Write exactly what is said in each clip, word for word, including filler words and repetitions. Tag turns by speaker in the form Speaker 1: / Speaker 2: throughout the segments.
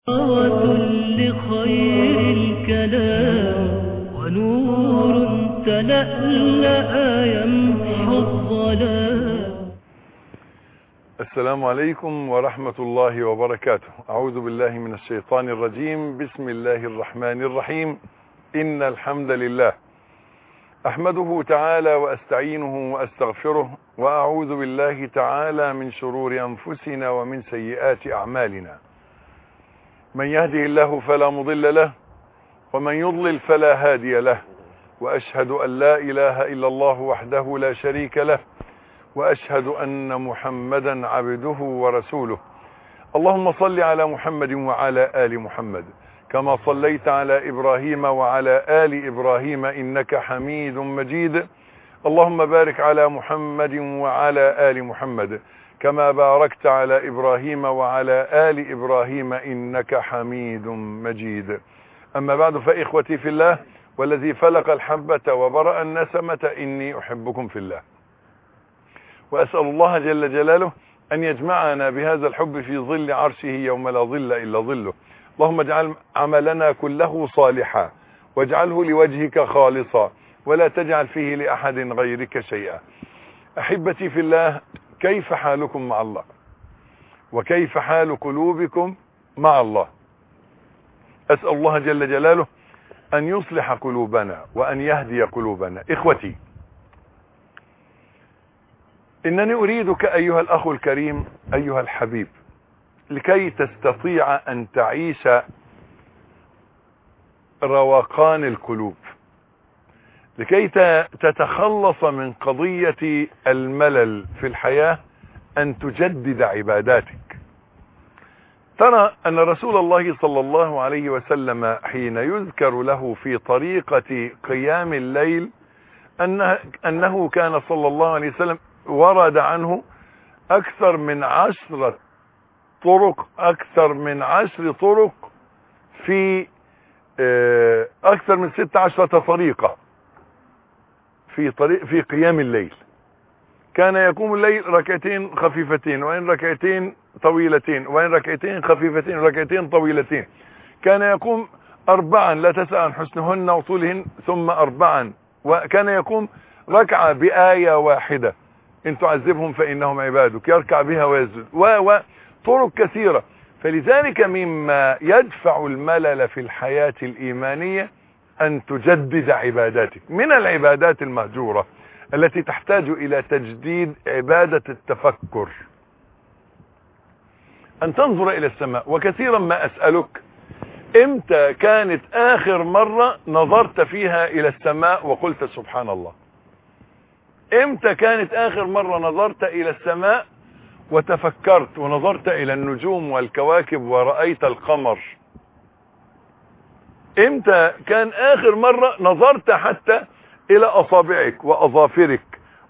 Speaker 1: لخير الكلام ونور تلألأ يمحو الظلام.
Speaker 2: السلام عليكم ورحمة الله وبركاته. أعوذ بالله من الشيطان الرجيم. بسم الله الرحمن الرحيم. إن الحمد لله أحمده تعالى وأستعينه وأستغفره، وأعوذ بالله تعالى من شرور أنفسنا ومن سيئات أعمالنا. من يهده الله فلا مضل له، ومن يضلل فلا هادي له، وأشهد أن لا إله إلا الله وحده لا شريك له، وأشهد أن محمدا عبده ورسوله. اللهم صل على محمد وعلى آل محمد كما صليت على إبراهيم وعلى آل إبراهيم إنك حميد مجيد. اللهم بارك على محمد وعلى آل محمد كما باركت على إبراهيم وعلى آل إبراهيم إنك حميد مجيد. أما بعد، فإخوتي في الله والذي فلق الحبة وبرأ النسمة إني أحبكم في الله، وأسأل الله جل جلاله أن يجمعنا بهذا الحب في ظل عرشه يوم لا ظل إلا ظله. اللهم اجعل عملنا كله صالحا، واجعله لوجهك خالصا، ولا تجعل فيه لأحد غيرك شيئا. أحبتي في الله، كيف حالكم مع الله؟ وكيف حال قلوبكم مع الله؟ أسأل الله جل جلاله أن يصلح قلوبنا وأن يهدي قلوبنا. إخوتي، إنني أريدك أيها الأخ الكريم، أيها الحبيب، لكي تستطيع أن تعيش روقان القلوب، لكي تتخلص من قضية الملل في الحياة، أن تجدد عباداتك. ترى أن رسول الله صلى الله عليه وسلم حين يذكر له في طريقة قيام الليل أنه, أنه كان صلى الله عليه وسلم ورد عنه أكثر من عشرة طرق أكثر من عشر طرق في أكثر من ست عشرة طريقة في طريق في قيام الليل. كان يقوم الليل ركعتين خفيفتين، وإن ركعتين طويلتين، وإن ركعتين خفيفتين، وركعتين طويلتين. كان يقوم أربعا لا تسأل عن حسنهن وطولهن، ثم أربعا. وكان يقوم ركعة بآية واحدة، إن تعذبهم فإنهم عبادك، يركع بها ويسجد، وطرق كثيرة. فلذلك مما يدفع الملل في الحياة الإيمانية أن تجدد عباداتك. من العبادات المهجورة التي تحتاج إلى تجديد عبادة التفكر، أن تنظر إلى السماء. وكثيرا ما أسألك، إمتى كانت آخر مرة نظرت فيها إلى السماء وقلت سبحان الله؟ إمتى كانت آخر مرة نظرت إلى السماء وتفكرت ونظرت إلى النجوم والكواكب ورأيت القمر؟ إمتى كان آخر مرة نظرت حتى إلى أصابعك وأظافرك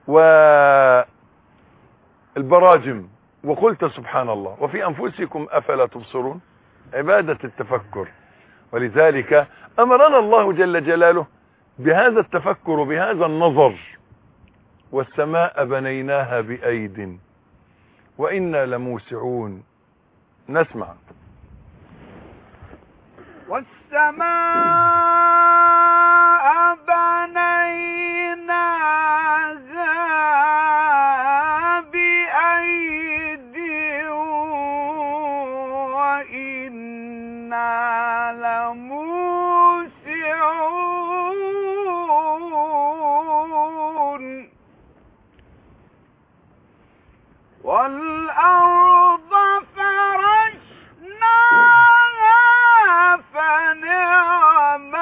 Speaker 2: والبراجم وقلت سبحان الله؟ وفي أنفسكم أفلا تبصرون؟ عبادة التفكر. ولذلك أمرنا الله جل جلاله بهذا التفكر وبهذا النظر. والسماء بنيناها بأيد وإنا لموسعون. نسمع.
Speaker 3: والسماء بنيناها بأيد وإنا لموسعون. والأرض فرشناها فنعم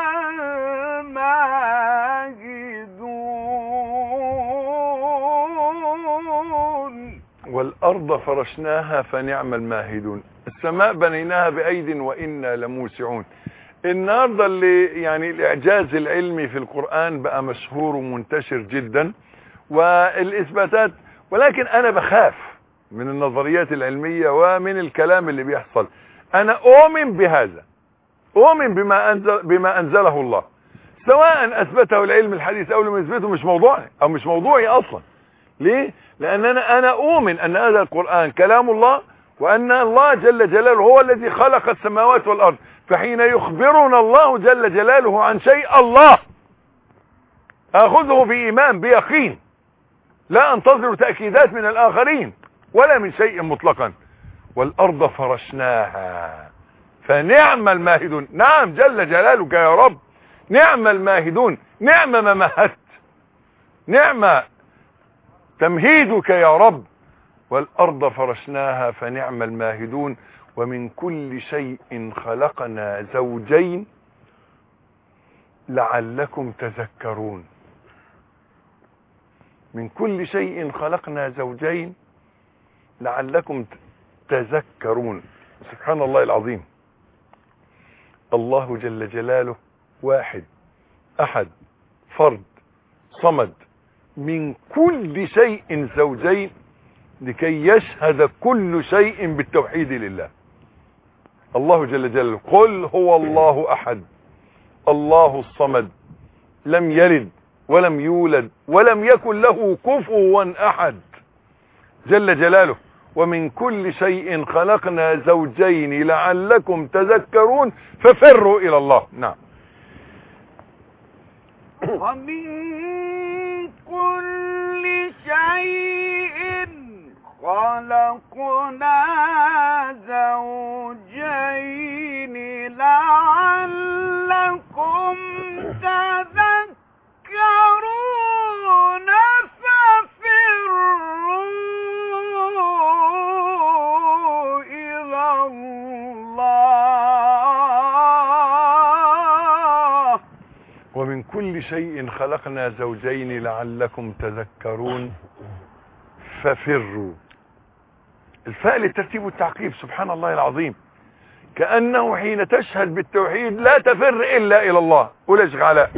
Speaker 3: الماهدون.
Speaker 2: والأرض فرشناها فنعم الماهدون. السماء بنيناها بأيد وإنا لموسعون. النهارده اللي يعني الإعجاز العلمي في القرآن بقى مشهور ومنتشر جدا والإثباتات، ولكن أنا بخاف من النظريات العلمية ومن الكلام اللي بيحصل. أنا أؤمن بهذا، أؤمن بما أنزل بما أنزله الله، سواء أثبته العلم الحديث أو لم يثبته. مش موضوعي أو مش موضوعي أصلا. ليه؟ لأن أنا أنا أؤمن أن هذا القرآن كلام الله، وأن الله جل جلاله هو الذي خلق السماوات والأرض. فحين يخبرنا الله جل جلاله عن شيء الله أخذه بإيمان بيقين، لا أنتظر تأكيدات من الآخرين ولا من شيء مطلقا. والأرض فرشناها فنعم الماهدون. نعم جل جلالك يا رب، نعم الماهدون، نعم ما مهدت، نعم تمهيدك يا رب. والأرض فرشناها فنعم الماهدون. ومن كل شيء خلقنا زوجين لعلكم تذكرون. من كل شيء خلقنا زوجين لعلكم تذكرون. سبحان الله العظيم. الله جل جلاله واحد أحد فرد صمد، من كل شيء زوجين لكي يشهد كل شيء بالتوحيد لله. الله جل جلاله قل هو الله أحد الله الصمد لم يلد ولم يولد ولم يكن له كفوا أحد جل جلاله. ومن كل شيء خلقنا زوجين لعلكم تذكرون ففروا إلى الله. نعم.
Speaker 3: ومن كل شيء خلقنا زوجين لعلكم تذكرون ففروا إلى الله.
Speaker 2: ومن كل شيء خلقنا زوجين لعلكم تذكرون ففروا. الفاء للترتيب والتعقيب. سبحان الله العظيم. كأنه حين تشهد بالتوحيد لا تفر إلا إلى الله. قول يا شيخ علاء.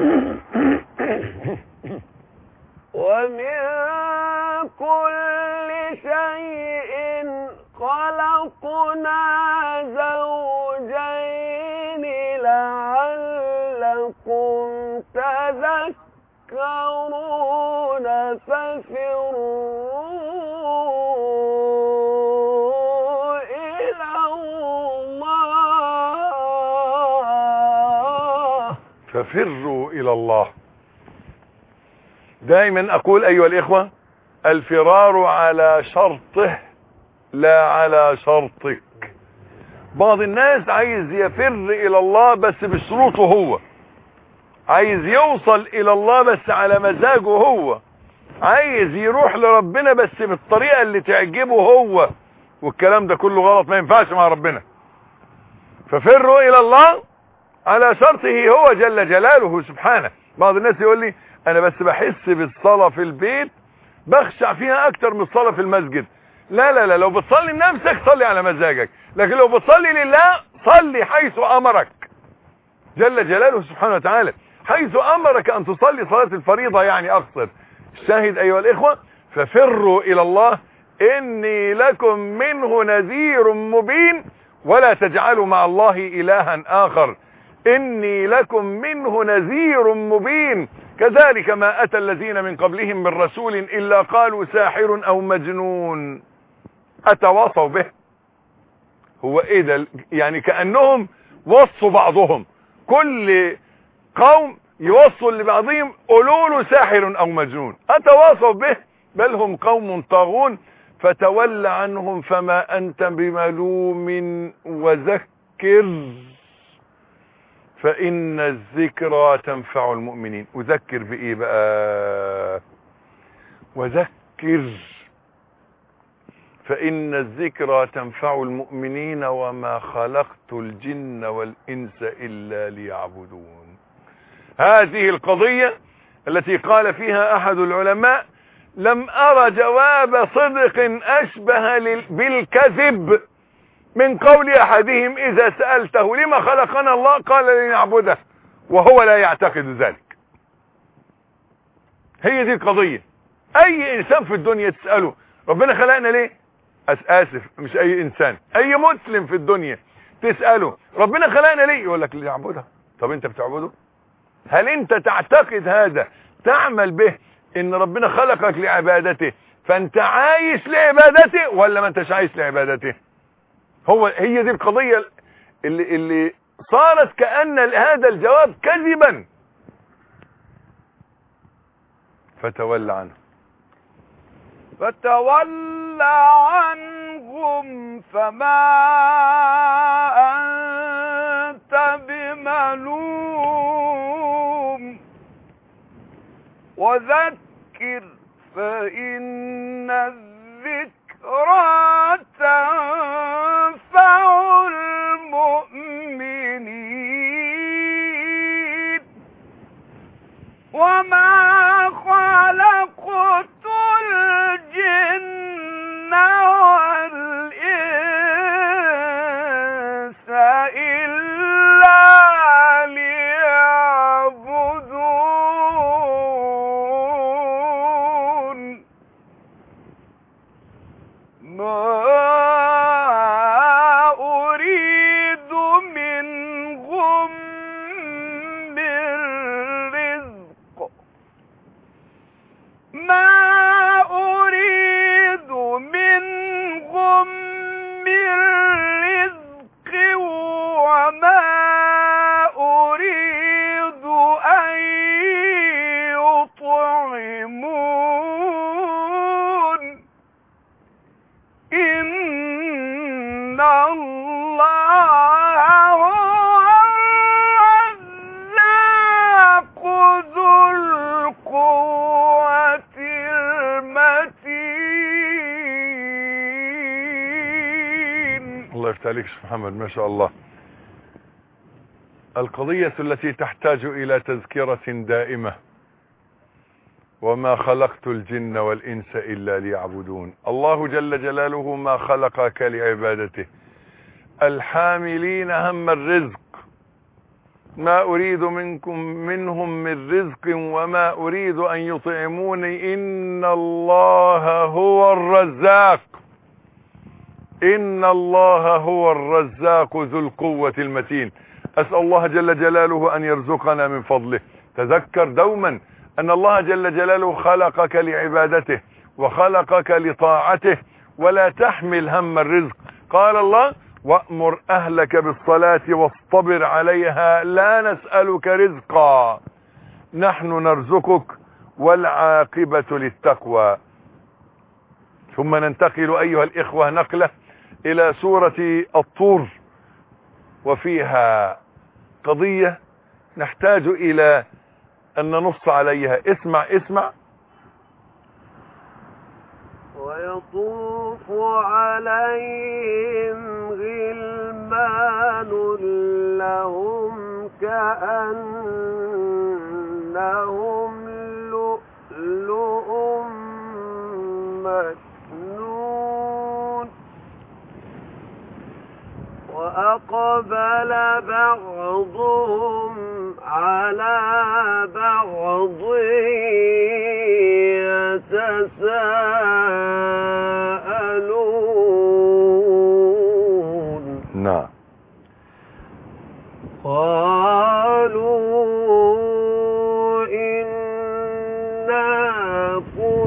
Speaker 3: ومن كل شيء خلقنا زوجين لعلكم تذكرون ففروا
Speaker 2: ففروا إلى الله. دائما أقول أيها الإخوة الفرار على شرطه لا على شرطك. بعض الناس عايز يفر إلى الله بس بشروطه هو، عايز يوصل إلى الله بس على مزاجه هو، عايز يروح لربنا بس بالطريقة اللي تعجبه هو، والكلام ده كله غلط، ما ينفعش مع ربنا. ففروا إلى الله على شرطه هو جل جلاله سبحانه. بعض الناس يقول لي انا بس بحس بالصلاة في البيت بخشع فيها اكتر من الصلاة في المسجد. لا لا لا، لو بتصلي لنفسك صلي على مزاجك، لكن لو بتصلي لله صلي حيث امرك جل جلاله سبحانه وتعالى. حيث امرك ان تصلي صلاة الفريضة يعني اقصد. الشاهد ايها الاخوة ففروا الى الله اني لكم منه نذير مبين ولا تجعلوا مع الله الها اخر إني لكم منه نذير مبين. كذلك ما أتى الذين من قبلهم من رسول إلا قالوا ساحر أو مجنون أتواصوا به. هو إيه ده؟ يعني كأنهم وصوا بعضهم، كل قوم يوصوا لبعضهم قولوا له ساحر أو مجنون أتواصوا به بل هم قوم طاغون فتول عنهم فما أنت بملوم وذكر فإن الذكرى تنفع المؤمنين. أذكر بإيه بقى؟ وذكر فإن الذكرى تنفع المؤمنين وما خلقت الجن والإنس إلا ليعبدون. هذه القضية التي قال فيها أحد العلماء لم أرى جواب صدق أشبه بالكذب من قول أحدهم إذا سألته لما خلقنا الله قال لنعبده وهو لا يعتقد ذلك. هي دي القضية. أي إنسان في الدنيا تسأله ربنا خلقنا ليه؟ آسف مش أي إنسان، أي مسلم في الدنيا تسأله ربنا خلقنا ليه؟ يقول لك لنعبده. طب أنت بتعبده؟ هل أنت تعتقد هذا تعمل به إن ربنا خلقك لعبادته فانت عايش لعبادته ولا ما انتش عايش لعبادته؟ هو هي دي القضية اللي, اللي صارت كأن هذا الجواب كذبا. فتولى عنه
Speaker 3: فتولى عنهم فما أنت بملوم وذكر فإن الذكرى تنفع المؤمنين وما خلقت الجن والإنس إلا ليعبدون ما أريد منهم من رزق ما أريد منهم من رزق وما أريد أن يطعمون إن الله هو الرزاق ذو القوة المتين.
Speaker 2: الله يفتح عليك شيخ محمد، ما شاء الله. القضية التي تحتاج إلى تذكرة دائمة: وما خلقت الجن والإنس إلا ليعبدون. الله جل جلاله ما خلقك لعبادته. الحاملين هم الرزق، ما أريد منكم منهم من رزق وما أريد أن يطعموني إن الله هو الرزاق إن الله هو الرزاق ذو القوة المتين. أسأل الله جل جلاله أن يرزقنا من فضله. تذكر دوما أن الله جل جلاله خلقك لعبادته وخلقك لطاعته، ولا تحمل هم الرزق. قال الله: وأمر أهلك بالصلاة واصطبر عليها لا نسألك رزقا نحن نرزقك والعاقبة للتقوى. ثم ننتقل أيها الإخوة نقلة إلى سورة الطور، وفيها قضية نحتاج إلى أن ننص عليها. اسمع اسمع.
Speaker 3: ويطوف عليهم غلمان لهم كأنهم لؤلؤ مكنون وأقبل بعضهم على بعض يتساءلون.
Speaker 2: نعم.
Speaker 3: قالوا إنا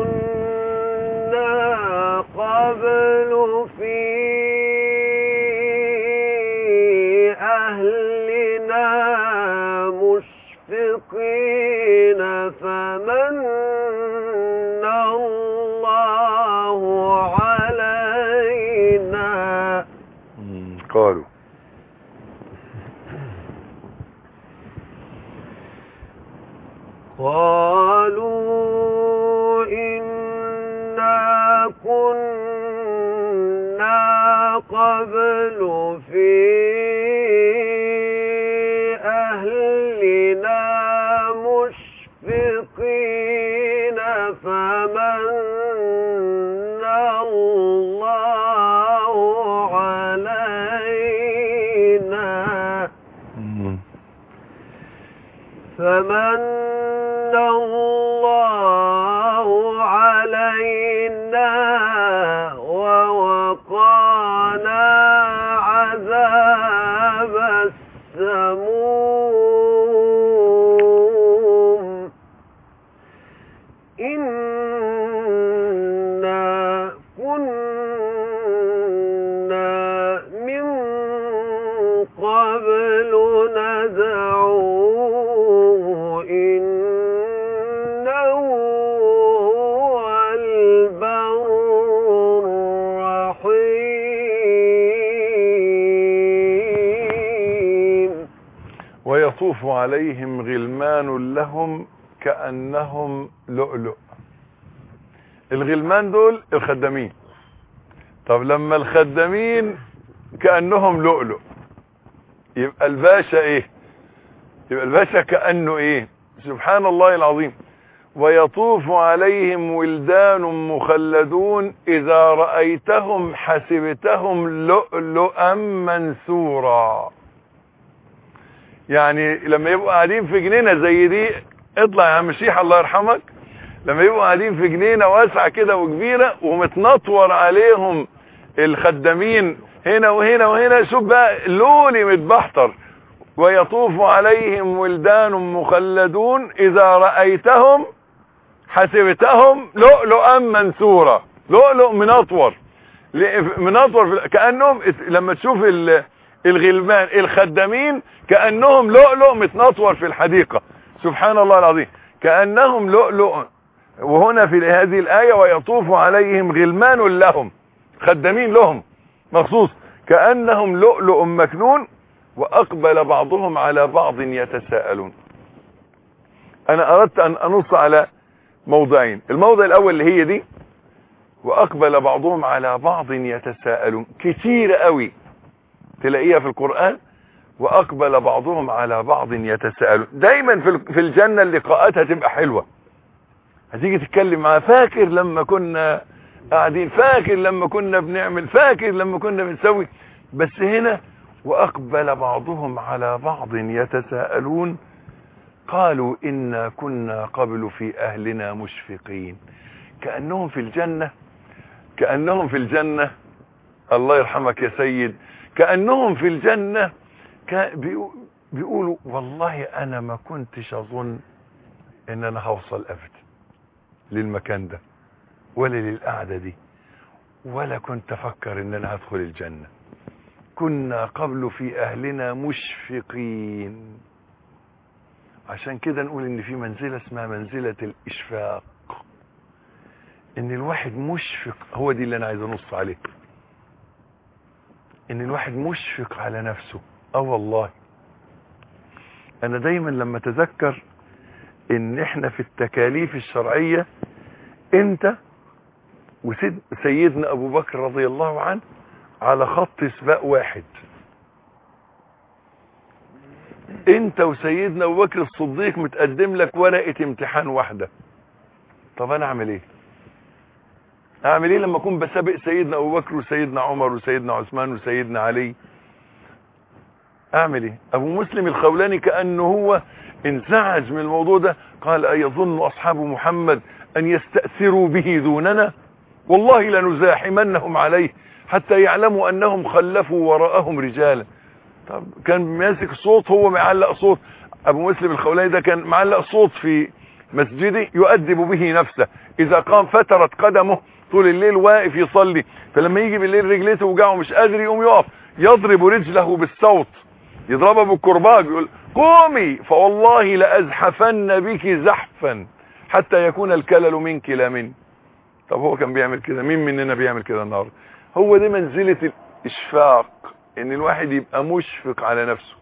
Speaker 3: كنا قبل في أهلنا مشفقين فمن الله علينا.
Speaker 2: قالوا
Speaker 3: قالوا إنا كنا قبل في أهلنا مشفقين فمن الله علينا فمن الله علينا ووقانا عذاب السموم إنا
Speaker 2: ويطوف عليهم غلمان لهم كأنهم لؤلؤ. الغلمان دول الخدامين. طب لما الخدامين كأنهم لؤلؤ يبقى الباشا ايه؟ يبقى الباشا كأنه ايه؟ سبحان الله العظيم. ويطوف عليهم ولدان مخلدون إذا رأيتهم حسبتهم لؤلؤا منثورا. يعني لما يبقوا قاعدين في جنينة زي دي، اطلع يا عم شيح الله يرحمك، لما يبقوا قاعدين في جنينة واسعة كده وكبيرة ومتنطور عليهم الخدامين هنا وهنا وهنا، شوف بقى لولي متبحتر. ويطوف عليهم ولدان مخلدون إذا رأيتهم حسبتهم لؤلؤا منثورا. لؤلؤ منطور منطور كأنهم لما تشوف الغلمان الخدامين كأنهم لؤلؤ متنطور في الحديقة. سبحان الله العظيم. كأنهم لؤلؤ. وهنا في هذه الآية ويطوف عليهم غلمان لهم، خدامين لهم مخصوص، كأنهم لؤلؤ مكنون وأقبل بعضهم على بعض يتساءلون. أنا أردت أن أنص على موضعين. الموضع الأول اللي هي دي، وأقبل بعضهم على بعض يتساءلون، كتير قوي تلاقيها في القرآن. وأقبل بعضهم على بعض يتساءلون. دايما في الجنة اللقاءات هتبقى حلوة، هتيجي تتكلم معاه، فاكر لما كنا قاعدين، فاكر لما كنا بنعمل، فاكر لما كنا بنسوي. بس هنا وأقبل بعضهم على بعض يتساءلون قالوا إنا كنا قبل في أهلنا مشفقين. كأنهم في الجنة، كأنهم في الجنة الله يرحمك يا سيد، كأنهم في الجنة بيقولوا والله أنا ما كنتش أظن إن أنا هوصل أبدا للمكان ده ولا للقعدة دي، ولا كنت أفكر إن أنا هدخل الجنة. كنا قبل في أهلنا مشفقين. عشان كده نقول إن في منزلة اسمها منزلة الإشفاق، إن الواحد مشفق. هو دي اللي أنا عايز أنص عليه، إن الواحد مشفق على نفسه. اه والله أنا دايما لما تذكر إن إحنا في التكاليف الشرعية أنت وسيدنا أبو بكر رضي الله عنه على خط سباق واحد. انت وسيدنا ابو بكر الصديق متقدم لك ورقة امتحان واحدة. طب انا اعمل ايه؟ اعمل ايه لما اكون بسابق سيدنا ابو بكر وسيدنا عمر وسيدنا عثمان وسيدنا علي؟ اعمل ايه؟ ابو مسلم الخولاني كأنه هو انزعج من الموضوع ده، قال ايظن اصحاب محمد ان يستأثروا به دوننا؟ والله لنزاحمنهم عليه حتى يعلموا انهم خلفوا وراءهم رجالا. طب كان ماسك صوت، هو معلق صوت. ابو مسلم الخولاني ده كان معلق صوت في مسجده يؤدب به نفسه. اذا قام فترت قدمه طول الليل واقف يصلي، فلما يجي بالليل رجليه توجعه مش قادر يقوم يقف، يضرب رجله بالصوت، يضربها بالكرباج، يقول قومي فوالله لازحفن بك زحفا حتى يكون الكلل منك لا مني. طب هو كان بيعمل كده، مين مننا بيعمل كده النهارده؟ هو دي منزلة الاشفاق، ان الواحد يبقى مشفق على نفسه.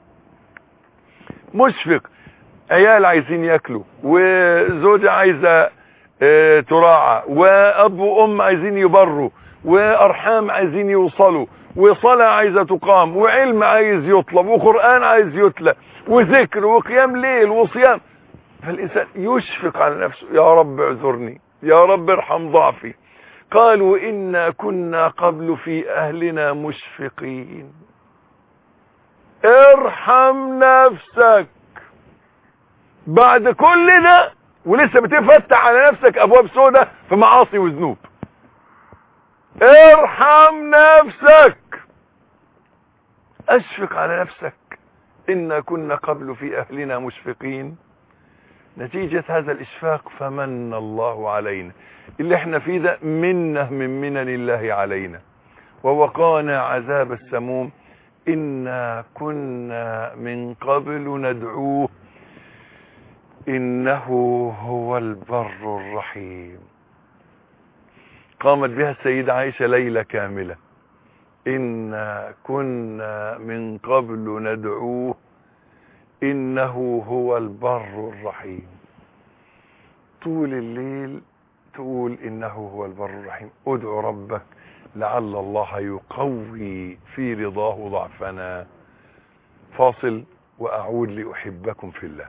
Speaker 2: مشفق، عيال عايزين ياكلوا، وزوجة عايزة اه تراعى، واب وام عايزين يبروا، وارحام عايزين يوصلوا، وصلاة عايزة تقام، وعلم عايز يطلب، وقرآن عايز يتلى، وذكر وقيام ليل وصيام. فالإنسان يشفق على نفسه، يا رب اعذرني، يا رب ارحم ضعفي. قالوا إنا كنا قبل في أهلنا مشفقين. ارحم نفسك بعد كل ده ولسه بتفتح على نفسك أبواب سودة في معاصي وذنوب. ارحم نفسك، اشفق على نفسك. إنا كنا قبل في أهلنا مشفقين. نتيجة هذا الإشفاق فمن الله علينا. اللي احنا فيه ده منه من منن الله علينا. ووقانا عذاب السموم إنا كنا من قبل ندعوه إنه هو البر الرحيم. قامت بها السيدة عائشة ليلة كاملة، إنا كنا من قبل ندعوه إنه هو البر الرحيم. طول الليل تقول إنه هو البر الرحيم. ادعو ربك لعل الله يقوي في رضاه ضعفنا. فاصل وأعود لأحبكم في الله.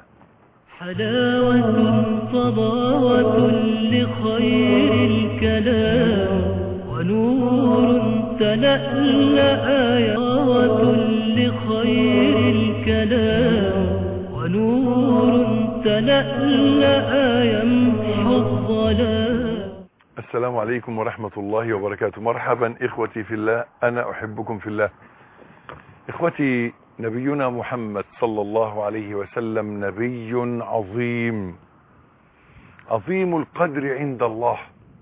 Speaker 1: حلاوة فضاوة لخير الكلام ونور تلألأ ياوة لخير الكلام ونور تلألأ يمحو الظلام.
Speaker 2: السلام عليكم ورحمة الله وبركاته. مرحبا إخوتي في الله، أنا أحبكم في الله. إخوتي، نبينا محمد صلى الله عليه وسلم نبي عظيم عظيم القدر عند الله.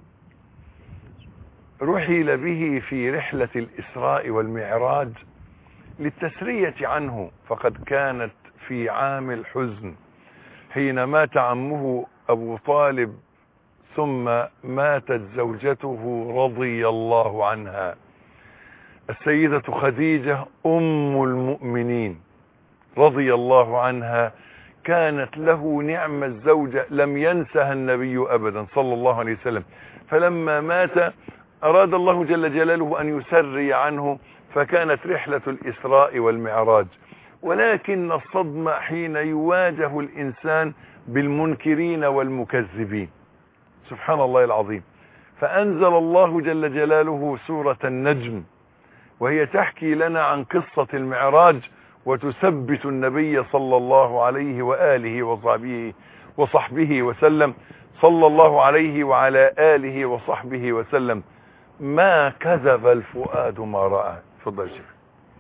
Speaker 2: رحل به في رحلة الإسراء والمعراج للتسرية عنه، فقد كانت في عام الحزن حين مات عمه أبو طالب، ثم ماتت زوجته رضي الله عنها السيدة خديجة أم المؤمنين رضي الله عنها. كانت له نعم الزوجة لم ينسها النبي أبدا صلى الله عليه وسلم. فلما مات أراد الله جل جلاله أن يسري عنه، فكانت رحلة الإسراء والمعراج. ولكن الصدمة حين يواجه الإنسان بالمنكرين والمكذبين، سبحان الله العظيم. فأنزل الله جل جلاله سورة النجم، وهي تحكي لنا عن قصة المعراج وتثبت النبي صلى الله عليه وآله وصحبه وصحبه وسلم صلى الله عليه وعلى آله وصحبه وسلم. ما كذب الفؤاد ما رأى. تفضل شيخ.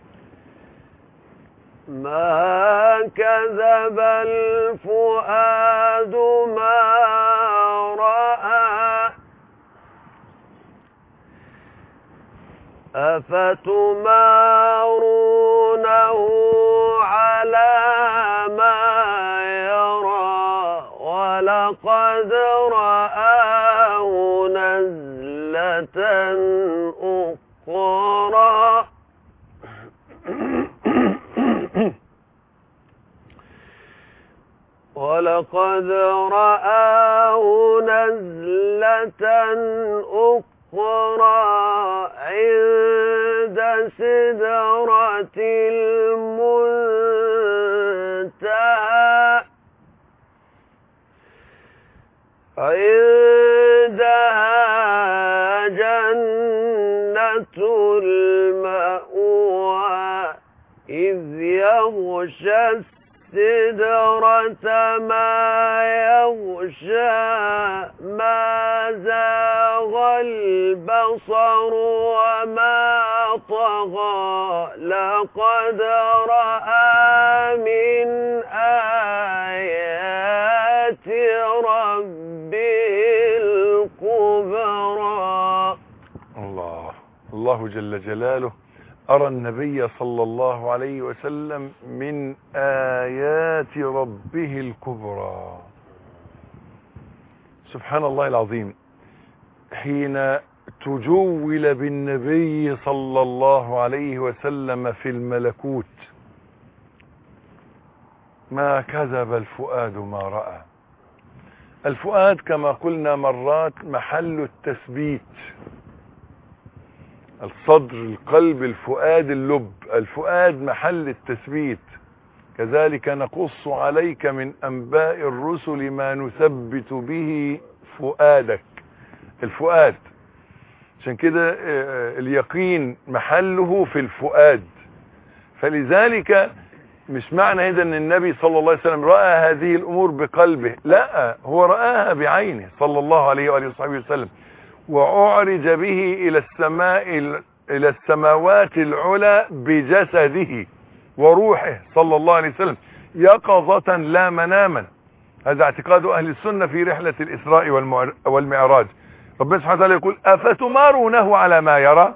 Speaker 3: ما كذب الفؤاد ما رأى أفتمارونه على ما يرى ولقد رآه نزلة أخرى ولقد رآه نزلة أخرى عند سدرة المنتهى عندها جنة المأوى إذ يغشى السدرة ما يغشى ما زاغ البصر وما طغى لقد رأى من آيات ربه الكبرى.
Speaker 2: الله الله جل جلاله أرى النبي صلى الله عليه وسلم من آيات ربه الكبرى. سبحان الله العظيم. حين تجول بالنبي صلى الله عليه وسلم في الملكوت، ما كذب الفؤاد ما رأى. الفؤاد كما قلنا مرات محل التثبيت، الصدر، القلب، الفؤاد، اللب. الفؤاد محل التثبيت. كذلك نقص عليك من أنباء الرسل ما نثبت به فؤادك. الفؤاد، عشان كده اليقين محله في الفؤاد. فلذلك مش معنى هذا ان النبي صلى الله عليه وسلم رأى هذه الأمور بقلبه، لا، هو رآها بعينه صلى الله عليه وآله وصحبه وسلم. وأعرج به إلى السماء إلى السماوات العلى بجسده وروحه صلى الله عليه وسلم يقظة لا مناما. هذا اعتقاد أهل السنة في رحلة الإسراء والمعراج. ربنا سبحانه وتعالى يقول أفتمارونه على ما يرى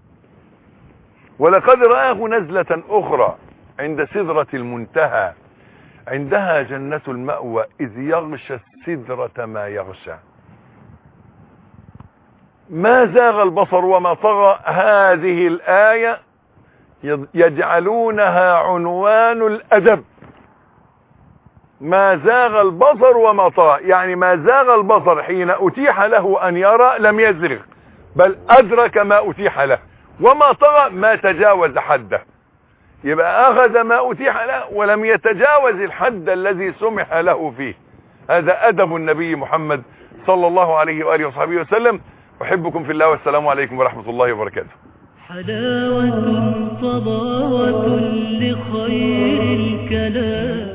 Speaker 2: ولقد رآه نزلة أخرى عند سدرة المنتهى عندها جنة المأوى إذ يغشى السدرة ما يغشى ما زاغ البصر وما طغى. هذه الآية يجعلونها عنوان الأدب ما زاغ البصر وما طغى، يعني ما زاغ البصر حين أتيح له أن يرى لم يزغ، بل أدرك ما أتيح له، وما طغى ما تجاوز حده، يبقى أخذ ما أتيح له ولم يتجاوز الحد الذي سمح له فيه. هذا أدب النبي محمد صلى الله عليه وآله وصحبه وسلم. أحبكم في الله، والسلام عليكم ورحمة الله وبركاته.
Speaker 1: حلاوة صباوة لخير الكلام،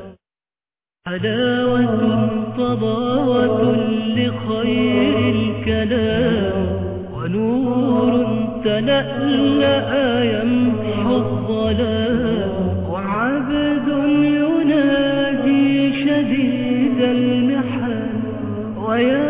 Speaker 1: حلاوة صباوة لخير الكلام، ونور تلألأ يمحو الظلام، وعبد ينادي شديد المحن ويا